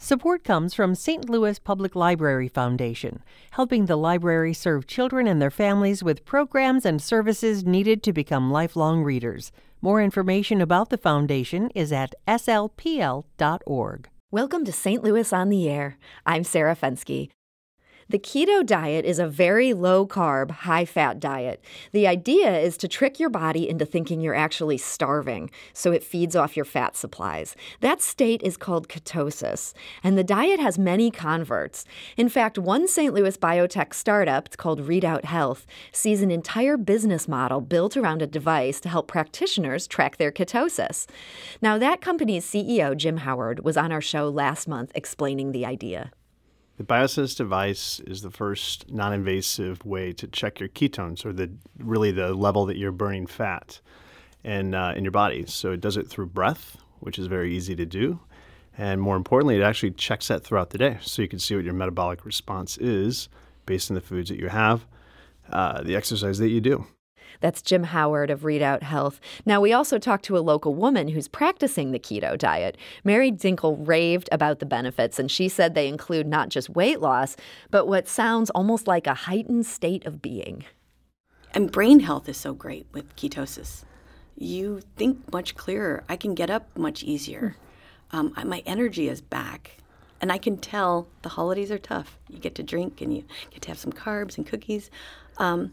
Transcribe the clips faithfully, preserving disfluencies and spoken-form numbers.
Support comes from Saint Louis Public Library Foundation, helping the library serve children and their families with programs and services needed to become lifelong readers. More information about the foundation is at s l p l dot org. Welcome to Saint Louis on the Air. I'm Sarah Fensky. The keto diet is a very low-carb, high-fat diet. The idea is to trick your body into thinking you're actually starving, so it feeds off your fat supplies. That state is called ketosis, and the diet has many converts. In fact, one Saint Louis biotech startup, it's called Readout Health, sees an entire business model built around a device to help practitioners track their ketosis. Now, that company's C E O, Jim Howard, was on our show last month explaining the idea. The Biosense device is the first non-invasive way to check your ketones, or the really the level that you're burning fat in, uh, in your body. So it does it through breath, which is very easy to do. And more importantly, it actually checks that throughout the day. So you can see what your metabolic response is based on the foods that you have, uh, the exercise that you do. That's Jim Howard of Readout Health. Now, we also talked to a local woman who's practicing the keto diet. Mary Dinkle raved about the benefits, and she said they include not just weight loss, but what sounds almost like a heightened state of being. And brain health is so great with ketosis. You think much clearer. I can get up much easier. Um, my energy is back. And I can tell the holidays are tough. You get to drink and you get to have some carbs and cookies. Um,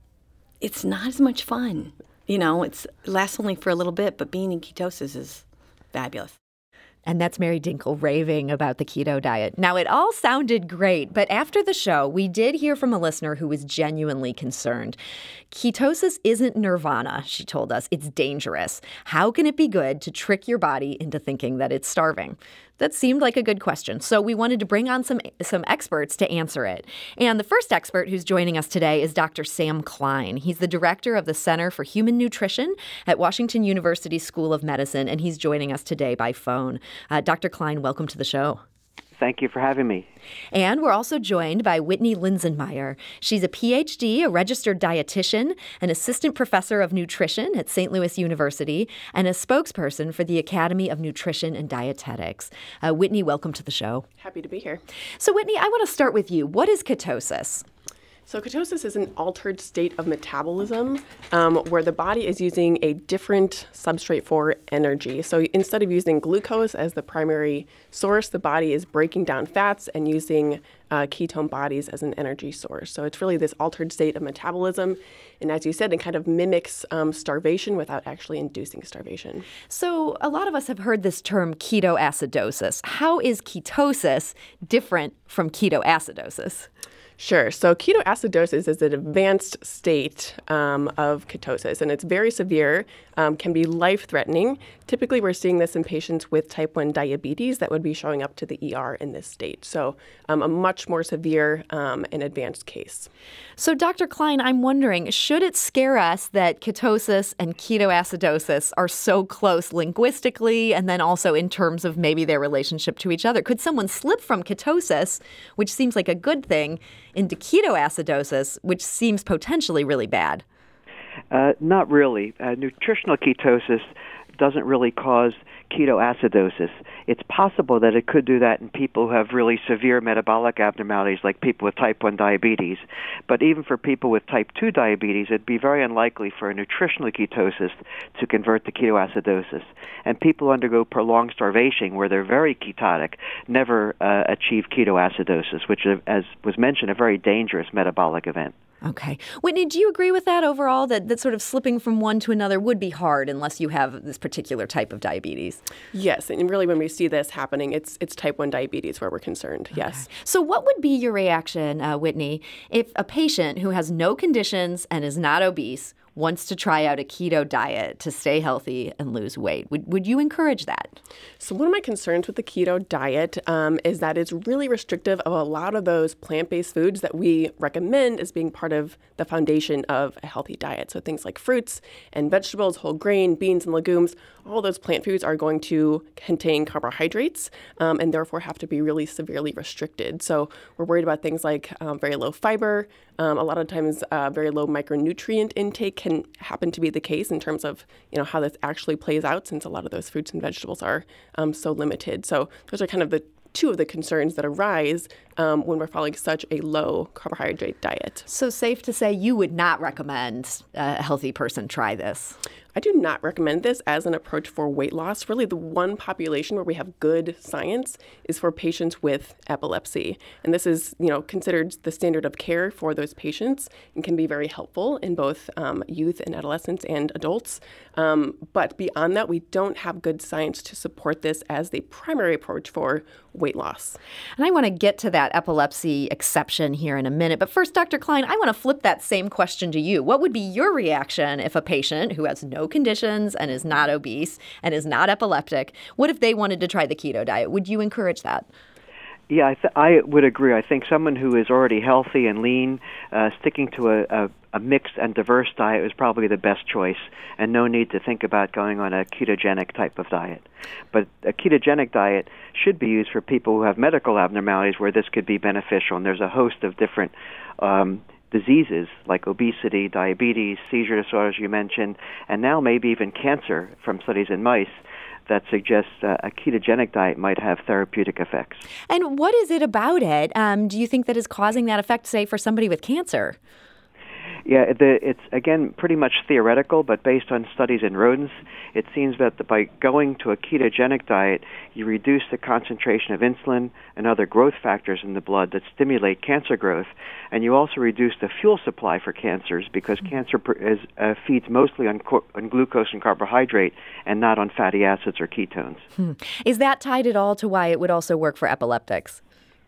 It's not as much fun. You know, it's, it lasts only for a little bit, but being in ketosis is fabulous. And that's Mary Dinkle raving about the keto diet. Now, it all sounded great, but after the show, we did hear from a listener who was genuinely concerned. Ketosis isn't nirvana, she told us. It's dangerous. How can it be good to trick your body into thinking that it's starving? That seemed like a good question, so we wanted to bring on some some experts to answer it. And the first expert who's joining us today is Doctor Sam Klein. He's the director of the Center for Human Nutrition at Washington University School of Medicine, and he's joining us today by phone. Uh, Doctor Klein, welcome to the show. Thank you for having me. And we're also joined by Whitney Linsenmeyer. She's a P H D, a registered dietitian, an assistant professor of nutrition at Saint Louis University, and a spokesperson for the Academy of Nutrition and Dietetics. Uh, Whitney, welcome to the show. Happy to be here. So, Whitney, I want to start with you. What is ketosis? So ketosis is an altered state of metabolism um, where the body is using a different substrate for energy. So instead of using glucose as the primary source, the body is breaking down fats and using uh, ketone bodies as an energy source. So it's really this altered state of metabolism. And as you said, it kind of mimics um, starvation without actually inducing starvation. So a lot of us have heard this term ketoacidosis. How is ketosis different from ketoacidosis? Sure. So ketoacidosis is an advanced state um, of ketosis, and it's very severe, um, can be life-threatening. Typically, we're seeing this in patients with type one diabetes that would be showing up to the E R in this state. So um, a much more severe um, and advanced case. So, Doctor Klein, I'm wondering, should it scare us that ketosis and ketoacidosis are so close linguistically and then also in terms of maybe their relationship to each other? Could someone slip from ketosis, which seems like a good thing, into ketoacidosis, which seems potentially really bad? Uh, not really. Uh, nutritional ketosis doesn't really cause ketoacidosis. It's possible that it could do that in people who have really severe metabolic abnormalities, like people with type one diabetes. But even for people with type two diabetes, it'd be very unlikely for a nutritional ketosis to convert to ketoacidosis. And people who undergo prolonged starvation, where they're very ketotic, never uh, achieve ketoacidosis, which, as was mentioned, a very dangerous metabolic event. Okay. Whitney, do you agree with that overall, that, that sort of slipping from one to another would be hard unless you have this particular type of diabetes? Yes, and really when we see this happening, it's it's type one diabetes where we're concerned, okay. Yes. So what would be your reaction, uh, Whitney, if a patient who has no conditions and is not obese wants to try out a keto diet to stay healthy and lose weight? Would would you encourage that? So one of my concerns with the keto diet um, is that it's really restrictive of a lot of those plant-based foods that we recommend as being part of the foundation of a healthy diet. So things like fruits and vegetables, whole grain, beans and legumes, all those plant foods are going to contain carbohydrates um, and therefore have to be really severely restricted. So we're worried about things like um, very low fiber. Um, a lot of times uh, very low micronutrient intake can happen to be the case in terms of, you know, how this actually plays out, since a lot of those fruits and vegetables are um, so limited. So those are kind of the two of the concerns that arise um, when we're following such a low carbohydrate diet. So safe to say you would not recommend a healthy person try this? I do not recommend this as an approach for weight loss. Really, the one population where we have good science is for patients with epilepsy. And this is, you know, considered the standard of care for those patients and can be very helpful in both um, youth and adolescents and adults. Um, but beyond that, we don't have good science to support this as the primary approach for weight loss. And I want to get to that epilepsy exception here in a minute. But first, Doctor Klein, I want to flip that same question to you. What would be your reaction if a patient who has no conditions and is not obese and is not epileptic, what if they wanted to try the keto diet? Would you encourage that? Yeah, I, th- I would agree. I think someone who is already healthy and lean, uh, sticking to a, a, a mixed and diverse diet is probably the best choice, and no need to think about going on a ketogenic type of diet. But a ketogenic diet should be used for people who have medical abnormalities where this could be beneficial, and there's a host of different um, diseases like obesity, diabetes, seizure disorders you mentioned, and now maybe even cancer from studies in mice that suggests uh, a ketogenic diet might have therapeutic effects. And what is it about it, um, do you think, that is causing that effect, say, for somebody with cancer? Yeah, the, it's, again, pretty much theoretical, but based on studies in rodents, it seems that the, by going to a ketogenic diet, you reduce the concentration of insulin and other growth factors in the blood that stimulate cancer growth, and you also reduce the fuel supply for cancers because mm-hmm. cancer pr- is, uh, feeds mostly on, co- on glucose and carbohydrate and not on fatty acids or ketones. Hmm. Is that tied at all to why it would also work for epileptics?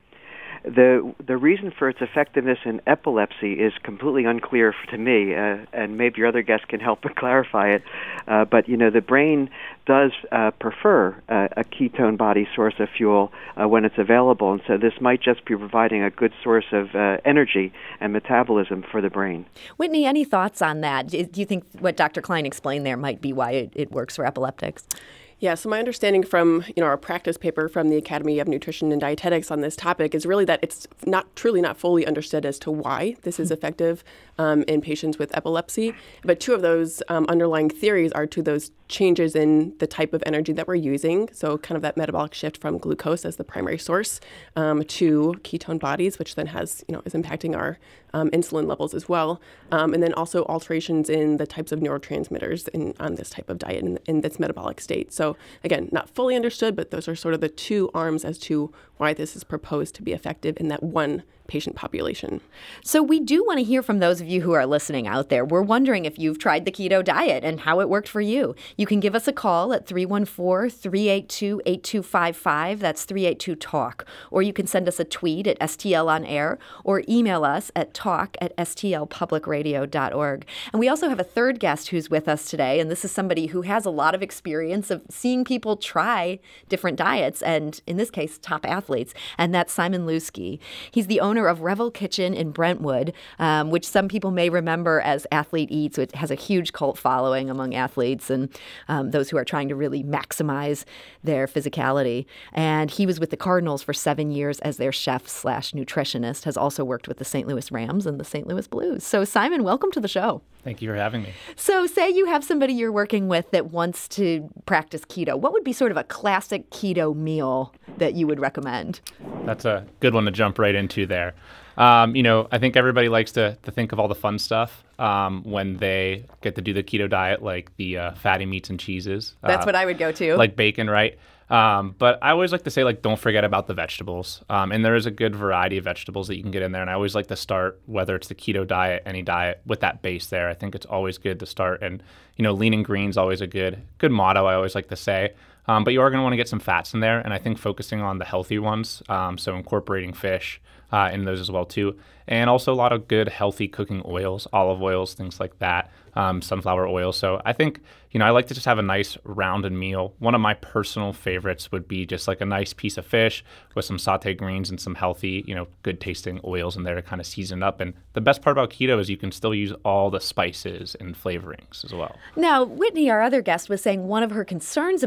The the reason for its effectiveness in epilepsy is completely unclear to me, uh, and maybe your other guests can help clarify it. Uh, but, you know, the brain does uh, prefer uh, a ketone body source of fuel uh, when it's available, and so this might just be providing a good source of uh, energy and metabolism for the brain. Whitney, any thoughts on that? Do you think what Doctor Klein explained there might be why it, it works for epileptics? Yeah, so my understanding from, you know, our practice paper from the Academy of Nutrition and Dietetics on this topic is really that it's not truly not fully understood as to why this is effective um, in patients with epilepsy. But two of those um, underlying theories are to those changes in the type of energy that we're using. So kind of that metabolic shift from glucose as the primary source um, to ketone bodies, which then has, you know, is impacting our um, insulin levels as well. Um, and then also alterations in the types of neurotransmitters in on this type of diet in, in this metabolic state. So again, not fully understood, but those are sort of the two arms as to why this is proposed to be effective in that one patient population. So we do want to hear from those of you who are listening out there. We're wondering if you've tried the keto diet and how it worked for you. You can give us a call at three one four, three eight two, eight two five five. That's three eight two talk. Or you can send us a tweet at S T L on air or email us at talk at S T L public radio dot org. And we also have a third guest who's with us today, and this is somebody who has a lot of experience of seeing people try different diets, and in this case, top athletes, and that's Simon Lusky. He's the owner of Revel Kitchen in Brentwood, um, which some people may remember as Athlete Eats, which has a huge cult following among athletes and um, those who are trying to really maximize their physicality. And he was with the Cardinals for seven years as their chef slash nutritionist, has also worked with the Saint Louis Rams and the Saint Louis Blues. So Simon, welcome to the show. Thank you for having me. So say you have somebody you're working with that wants to practice keto. What would be sort of a classic keto meal that you would recommend? That's a good one to jump right into there. Um, you know, I think everybody likes to, to think of all the fun stuff um, when they get to do the keto diet, like the uh, fatty meats and cheeses. That's uh, what I would go to. Like bacon, right? Um, but I always like to say, like, don't forget about the vegetables. Um, and there is a good variety of vegetables that you can get in there. And I always like to start, whether it's the keto diet, any diet, with that base there. I think it's always good to start. And, you know, lean and green is always a good, good motto, I always like to say. Um, but you are going to want to get some fats in there. And I think focusing on the healthy ones, um, so incorporating fish uh, in those as well, too. And also a lot of good, healthy cooking oils, olive oils, things like that, um, sunflower oil. So I think, you know, I like to just have a nice rounded meal. One of my personal favorites would be just like a nice piece of fish with some sauteed greens and some healthy, you know, good tasting oils in there to kind of season up. And the best part about keto is you can still use all the spices and flavorings as well. Now, Whitney, our other guest, was saying one of her concerns about the keto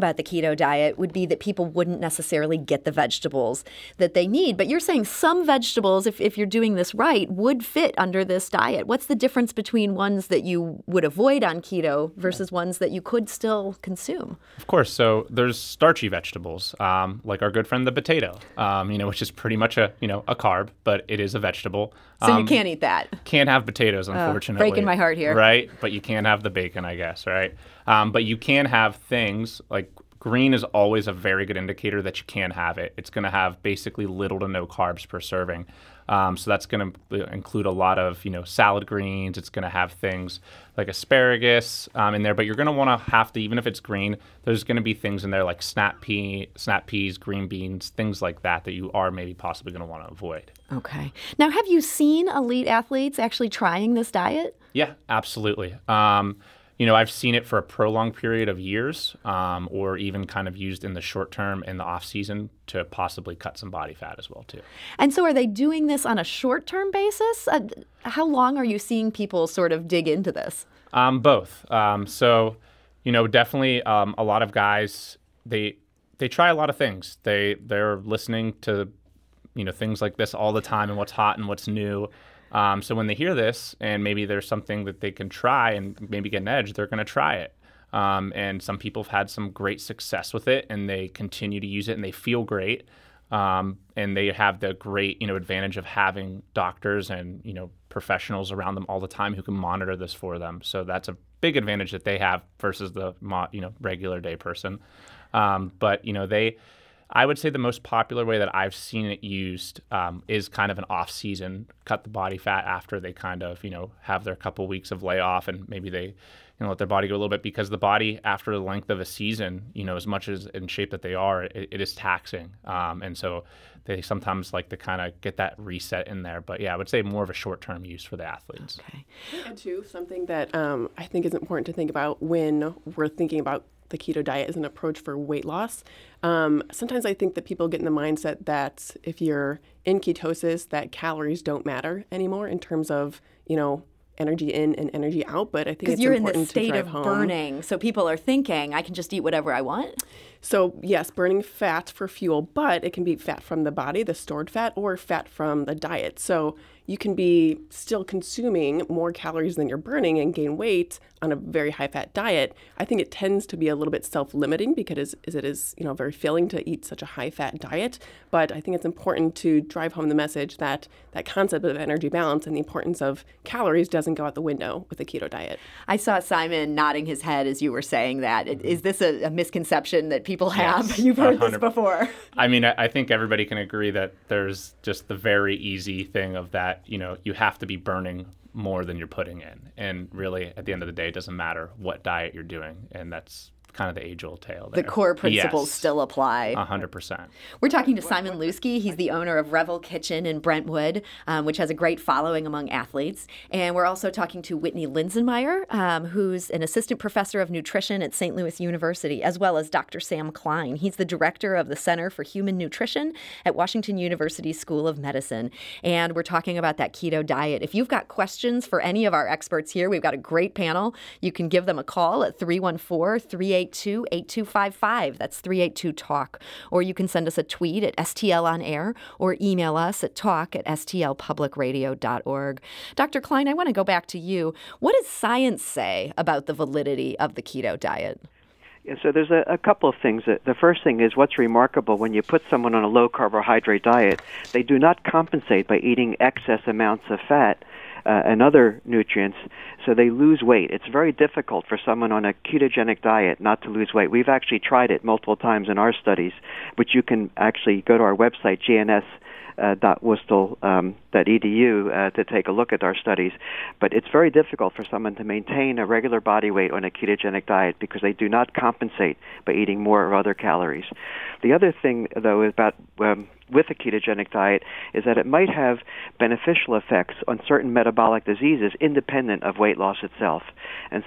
keto diet would be that people wouldn't necessarily get the vegetables that they need. But you're saying some vegetables, if, if you're doing this right, would fit under this diet. What's the difference between ones that you would avoid on keto versus ones that you could still consume? Of course. So there's starchy vegetables, um, like our good friend the potato, um, you know, which is pretty much a, you know, a carb, but it is a vegetable. So um, you can't eat that. Can't have potatoes, unfortunately. Oh, breaking my heart here. Right? But you can have the bacon, I guess, right? Um, but you can have things like green is always a very good indicator that you can have it. It's going to have basically little to no carbs per serving. Um, so that's going to include a lot of, you know, salad greens. It's going to have things like asparagus um, in there, but you're going to want to have to, even if it's green, there's going to be things in there like snap pea, snap peas, green beans, things like that that you are maybe possibly going to want to avoid. Okay. Now, have you seen elite athletes actually trying this diet? Yeah, absolutely. Um, You know, I've seen it for a prolonged period of years, um, or even kind of used in the short term in the off season to possibly cut some body fat as well, too. And so are they doing this on a short-term basis? Uh, how long are you seeing people sort of dig into this? Um, both. Um, so, you know, definitely um, a lot of guys, they they try a lot of things. They, they're listening to, you know, things like this all the time and what's hot and what's new. Um, so when they hear this and maybe there's something that they can try and maybe get an edge, they're going to try it. Um, and some people have had some great success with it and they continue to use it and they feel great. Um, and they have the great, you know, advantage of having doctors and, you know, professionals around them all the time who can monitor this for them. So that's a big advantage that they have versus the, you know, regular day person. Um, but, you know, they... I would say the most popular way that I've seen it used um, is kind of an off-season, cut the body fat after they kind of, you know, have their couple weeks of layoff and maybe they, you know, let their body go a little bit because the body after the length of a season, you know, as much as in shape that they are, it, it is taxing. Um, and so they sometimes like to kind of get that reset in there. But yeah, I would say more of a short-term use for the athletes. Okay. And too, something that um, I think is important to think about when we're thinking about the keto diet as an approach for weight loss. Um, sometimes I think that people get in the mindset that if you're in ketosis, that calories don't matter anymore in terms of, you know, energy in and energy out. But I think it's you're important in the state to drive of home. burning, so people are thinking, I can just eat whatever I want? So yes, burning fat for fuel, but it can be fat from the body, the stored fat, or fat from the diet. So you can be still consuming more calories than you're burning and gain weight on a very high-fat diet. I think it tends to be a little bit self-limiting because it is, you know, very filling to eat such a high-fat diet. But I think it's important to drive home the message that that concept of energy balance and the importance of calories doesn't go out the window with the keto diet. I saw Simon nodding his head as you were saying that. Is this a, a misconception that people have? Yes, You've heard one hundred this before. I mean, I, I think everybody can agree that there's just the very easy thing of that, you know, you have to be burning more than you're putting in. And really, at the end of the day, it doesn't matter what diet you're doing. And that's kind of the age-old tale there. The core principles yes, still apply. one hundred percent. We're talking to Simon Lusky. He's the owner of Revel Kitchen in Brentwood, um, which has a great following among athletes. And we're also talking to Whitney Linsenmeyer, um, who's an assistant professor of nutrition at Saint Louis University, as well as Doctor Sam Klein. He's the director of the Center for Human Nutrition at Washington University School of Medicine. And we're talking about that keto diet. If you've got questions for any of our experts here, we've got a great panel. You can give them a call at three one four, three eight two, eight two five five. That's three eight two talk. Or you can send us a tweet at S T L on air or email us at talk at S T L public radio dot org. Doctor Klein, I want to go back to you. What does science say about the validity of the keto diet? Yeah, so there's a, a couple of things. The first thing is what's remarkable when you put someone on a low-carbohydrate diet, they do not compensate by eating excess amounts of fat uh, and other nutrients, so they lose weight. It's very difficult for someone on a ketogenic diet not to lose weight. We've actually tried it multiple times in our studies, which you can actually go to our website, G N S dot worcester dot e d u, uh, to take a look at our studies. But it's very difficult for someone to maintain a regular body weight on a ketogenic diet because they do not compensate by eating more or other calories. The other thing, though, is about um, with a ketogenic diet is that it might have beneficial effects on certain metabolic diseases independent of weight loss itself. And so the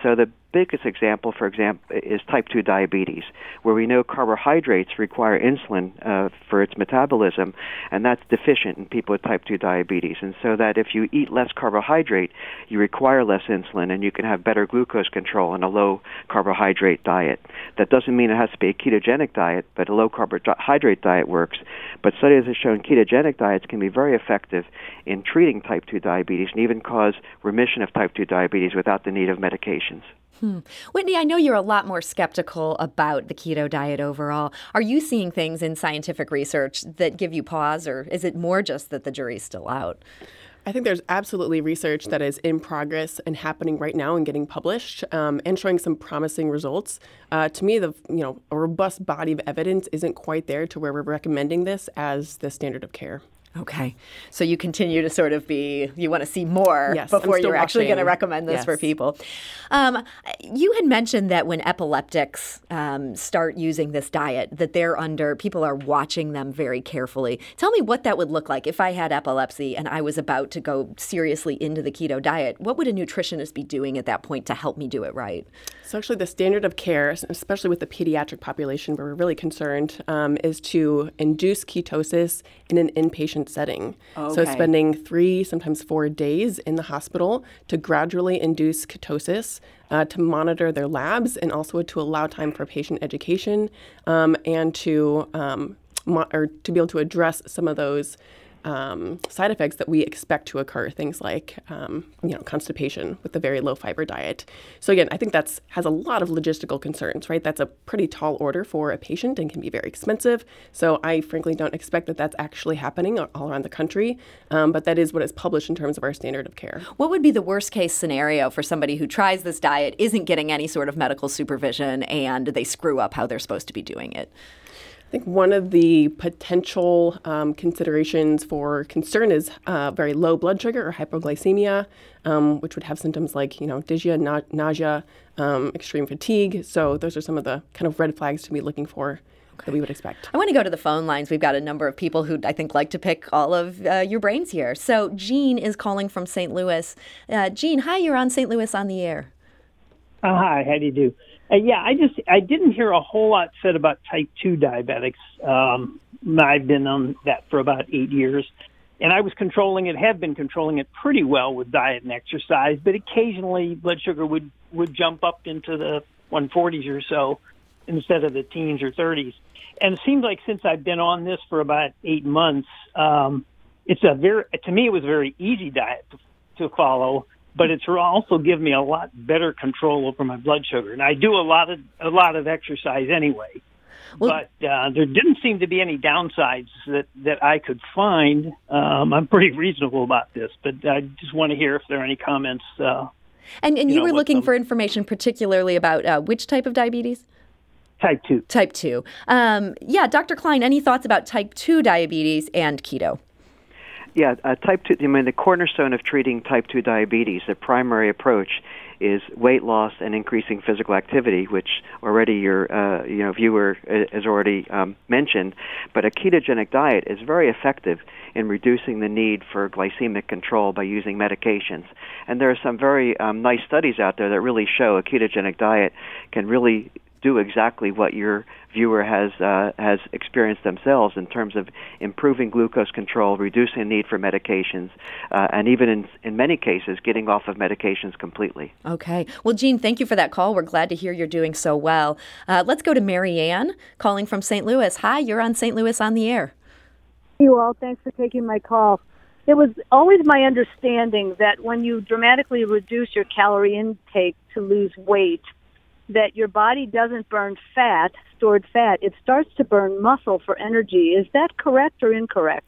biggest example, for example, is type two diabetes, where we know carbohydrates require insulin uh, for its metabolism, and that's deficient in people with type two diabetes. And so that if you eat less carbohydrate, you require less insulin, and you can have better glucose control in a low-carbohydrate diet. That doesn't mean it has to be a ketogenic diet, but a low-carbohydrate diet works. But studies have shown ketogenic diets can be very effective in treating type two diabetes and even cause remission of type two diabetes without the need of medications. Hmm. Whitney, I know you're a lot more skeptical about the keto diet overall. Are you seeing things in scientific research that give you pause, or is it more just that the jury's still out? I think there's absolutely research that is in progress and happening right now and getting published um, and showing some promising results. Uh, to me, the you know a robust body of evidence isn't quite there to where we're recommending this as the standard of care. Okay. So you continue to sort of be, you want to see more yes, before you're actually going to recommend this yes. for people. Um, you had mentioned that when epileptics um, start using this diet, that they're under, people are watching them very carefully. Tell me what that would look like if I had epilepsy and I was about to go seriously into the keto diet. What would a nutritionist be doing at that point to help me do it right? So actually the standard of care, especially with the pediatric population where we're really concerned, um, is to induce ketosis in an inpatient setting. Okay. So spending three, sometimes four days in the hospital to gradually induce ketosis, uh, to monitor their labs, and also to allow time for patient education um, and to um, mo- or to be able to address some of those Um, side effects that we expect to occur, things like um, you know constipation with the very low fiber diet. So again, I think that's has a lot of logistical concerns, right? That's a pretty tall order for a patient and can be very expensive. So I frankly don't expect that that's actually happening all around the country, um, but that is what is published in terms of our standard of care. What would be the worst case scenario for somebody who tries this diet, isn't getting any sort of medical supervision, and they screw up how they're supposed to be doing it? I think one of the potential um, considerations for concern is uh, very low blood sugar or hypoglycemia, um, which would have symptoms like, you know, dyspnea, na- nausea, um, extreme fatigue. So those are some of the kind of red flags to be looking for okay. that we would expect. I want to go to the phone lines. We've got a number of people who I think like to pick all of uh, your brains here. So Jean is calling from Saint Louis. Uh, Jean, hi, you're on Saint Louis on the air. Oh, hi, how do you do? Uh, yeah, I just I didn't hear a whole lot said about type two diabetics. Um, I've been on that for about eight years, and I was controlling it, have been controlling it pretty well with diet and exercise, but occasionally blood sugar would, would jump up into the one forties or so instead of the teens or thirties. And it seems like since I've been on this for about eight months, um, it's a very, to me, it was a very easy diet to, to follow. But it's also given me a lot better control over my blood sugar, and I do a lot of a lot of exercise anyway. Well, but uh, there didn't seem to be any downsides that, that I could find. Um, I'm pretty reasonable about this, but I just want to hear if there are any comments. Uh, and and you, you know, were looking them. for information particularly about uh, which type of diabetes? Type two. Type two. Um, yeah, Doctor Klein, any thoughts about type two diabetes and keto? Yeah, uh, type two, I mean, the cornerstone of treating type two diabetes, the primary approach is weight loss and increasing physical activity, which already your uh, you know viewer has already um, mentioned. But a ketogenic diet is very effective in reducing the need for glycemic control by using medications. And there are some very um, nice studies out there that really show a ketogenic diet can really do exactly what your viewer has uh, has experienced themselves in terms of improving glucose control, reducing the need for medications, uh, and even in, in many cases, getting off of medications completely. Okay. Well, Jean, thank you for that call. We're glad to hear you're doing so well. Uh, let's go to Mary Ann, calling from Saint Louis. Hi, you're on Saint Louis on the air. You all, thanks for taking my call. It was always my understanding that when you dramatically reduce your calorie intake to lose weight, that your body doesn't burn fat, stored fat. It starts to burn muscle for energy. Is that correct or incorrect?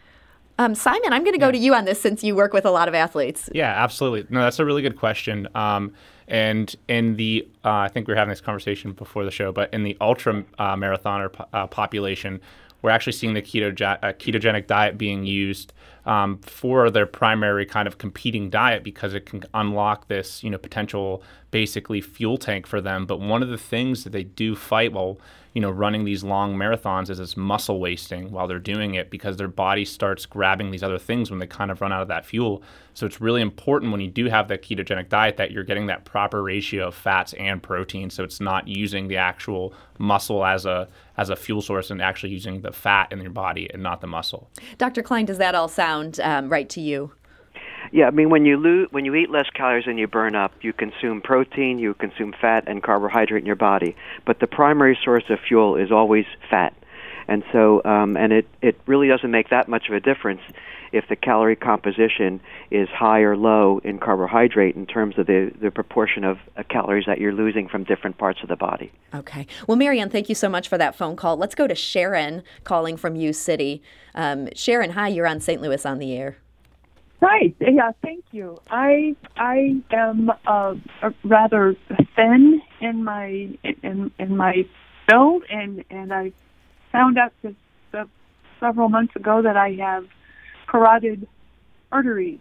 Um, Simon, I'm going to go yeah. to you on this since you work with a lot of athletes. Yeah, absolutely. No, that's a really good question. Um, and in the, uh, I think we were having this conversation before the show, but in the ultra uh, marathoner po- uh, population, we're actually seeing the keto uh, ketogenic diet being used um, for their primary kind of competing diet because it can unlock this, you know, potential basically fuel tank for them. But one of the things that they do fight while, you know, running these long marathons is this muscle wasting while they're doing it because their body starts grabbing these other things when they kind of run out of that fuel. So it's really important when you do have that ketogenic diet that you're getting that proper ratio of fats and protein. So it's not using the actual muscle as a as a fuel source and actually using the fat in your body and not the muscle. Doctor Klein, does that all sound um, right to you? Yeah, I mean, when you lose, when you eat less calories than you burn up, you consume protein, you consume fat and carbohydrate in your body. But the primary source of fuel is always fat, and so um, and it it really doesn't make that much of a difference if the calorie composition is high or low in carbohydrate in terms of the, the proportion of uh, calories that you're losing from different parts of the body. Okay. Well, Marianne, thank you so much for that phone call. Let's go to Sharon calling from U City. Um, Sharon, hi, you're on Saint Louis on the Air. Right. Yeah, thank you. I I am uh, rather thin in my in in my build, and and I found out just uh, several months ago that I have carotid arteries.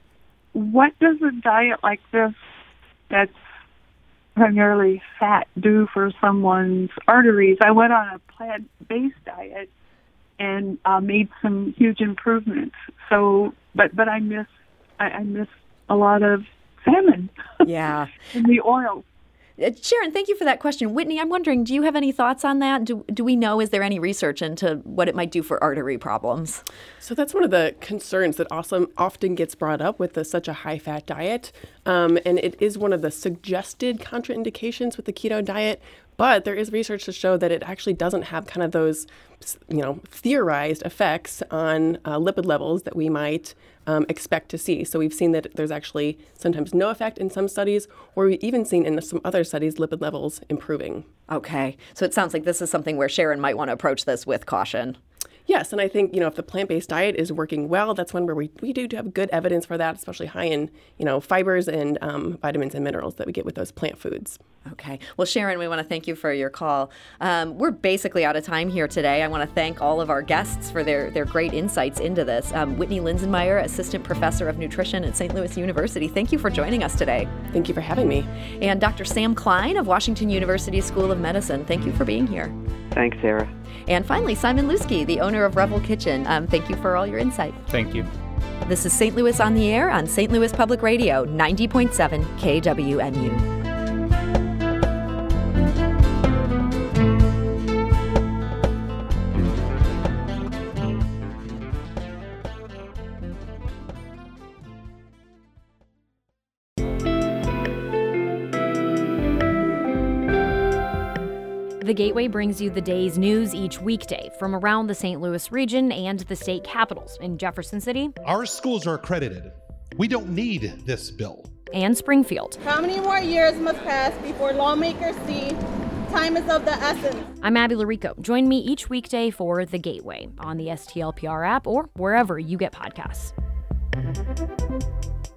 What does a diet like this, that's primarily fat, do for someone's arteries? I went on a plant-based diet and uh, made some huge improvements. So, but but I miss I, I miss a lot of salmon. Yeah, in the oil. Uh, Sharon, thank you for that question. Whitney, I'm wondering, do you have any thoughts on that? Do do we know, is there any research into what it might do for artery problems? So that's one of the concerns that also often gets brought up with the, such a high-fat diet. Um, and it is one of the suggested contraindications with the keto diet. But there is research to show that it actually doesn't have kind of those, you know, theorized effects on uh, lipid levels that we might um, expect to see. So we've seen that there's actually sometimes no effect in some studies, or we've even seen in some other studies lipid levels improving. Okay. So it sounds like this is something where Sharon might want to approach this with caution. Yes, and I think, you know, if the plant-based diet is working well, that's one where we, we do have good evidence for that, especially high in, you know, fibers and um, vitamins and minerals that we get with those plant foods. Okay. Well, Sharon, we want to thank you for your call. Um, we're basically out of time here today. I want to thank all of our guests for their, their great insights into this. Um, Whitney Linsenmeyer, Assistant Professor of Nutrition at Saint Louis University. Thank you for joining us today. Thank you for having me. And Doctor Sam Klein of Washington University School of Medicine. Thank you for being here. Thanks, Sarah. And finally, Simon Lusky, the owner of Revel Kitchen. Um, thank you for all your insight. Thank you. This is Saint Louis on the Air on Saint Louis Public Radio, ninety point seven K W M U. The Gateway brings you the day's news each weekday from around the Saint Louis region and the state capitals in Jefferson City. Our schools are accredited. We don't need this bill. And Springfield. How many more years must pass before lawmakers see time is of the essence? I'm Abby Larico. Join me each weekday for The Gateway on the S T L P R app or wherever you get podcasts.